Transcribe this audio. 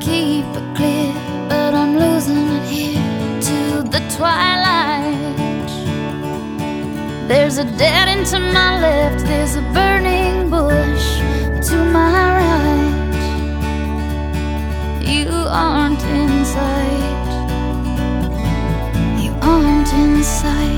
keep it clear, but I'm losing it here to the twilight. There's a dead end to my left, there's a burning bush to my right. You aren't in sight, you aren't in sight.